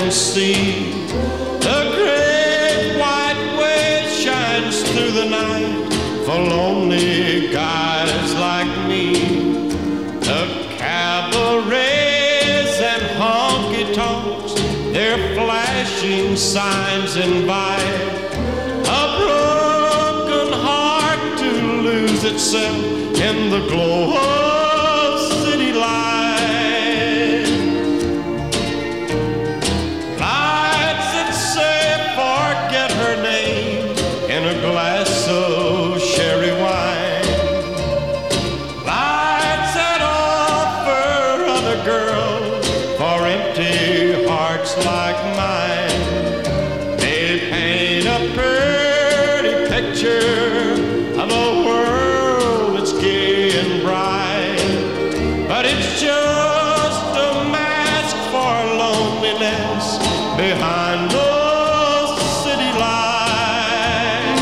can see. The great white wave shines through the night for lonely guys like me. The cabarets and honky-tonks, they're flashing signs invite a broken heart to lose itself in the glow of city life. Lights that say forget her name in a glass of sherry wine. Lights that offer other girls for empty hearts like mine. They paint a pretty picture of a world that's gay and bright, but it's just a mask for loneliness behind those city lights.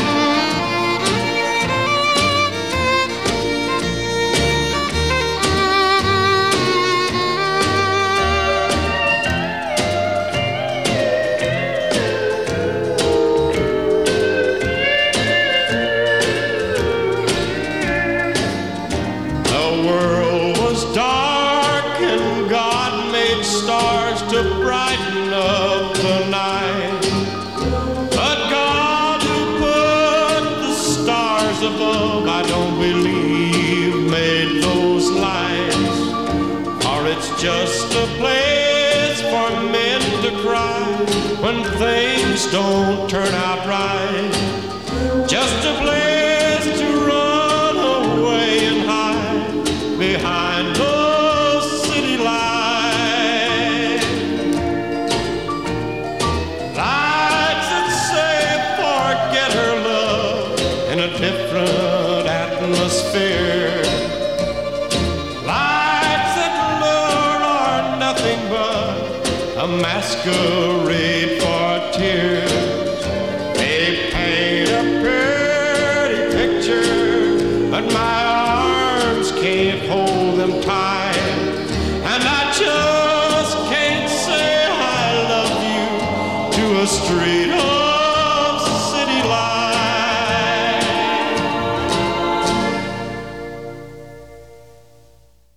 The world was dark and God made stars to brighten up the night. But God who put the stars above, I don't believe made those lights. Or it's just a place for men to cry when things don't turn out right. Just a place to run away and hide behind those city lights. Lights that say forget her love in a different atmosphere. Lights that lure are nothing but a masquerade for tears. They paint a pretty picture, but my arms can't hold them tight, and I just can't say I love you to a stranger.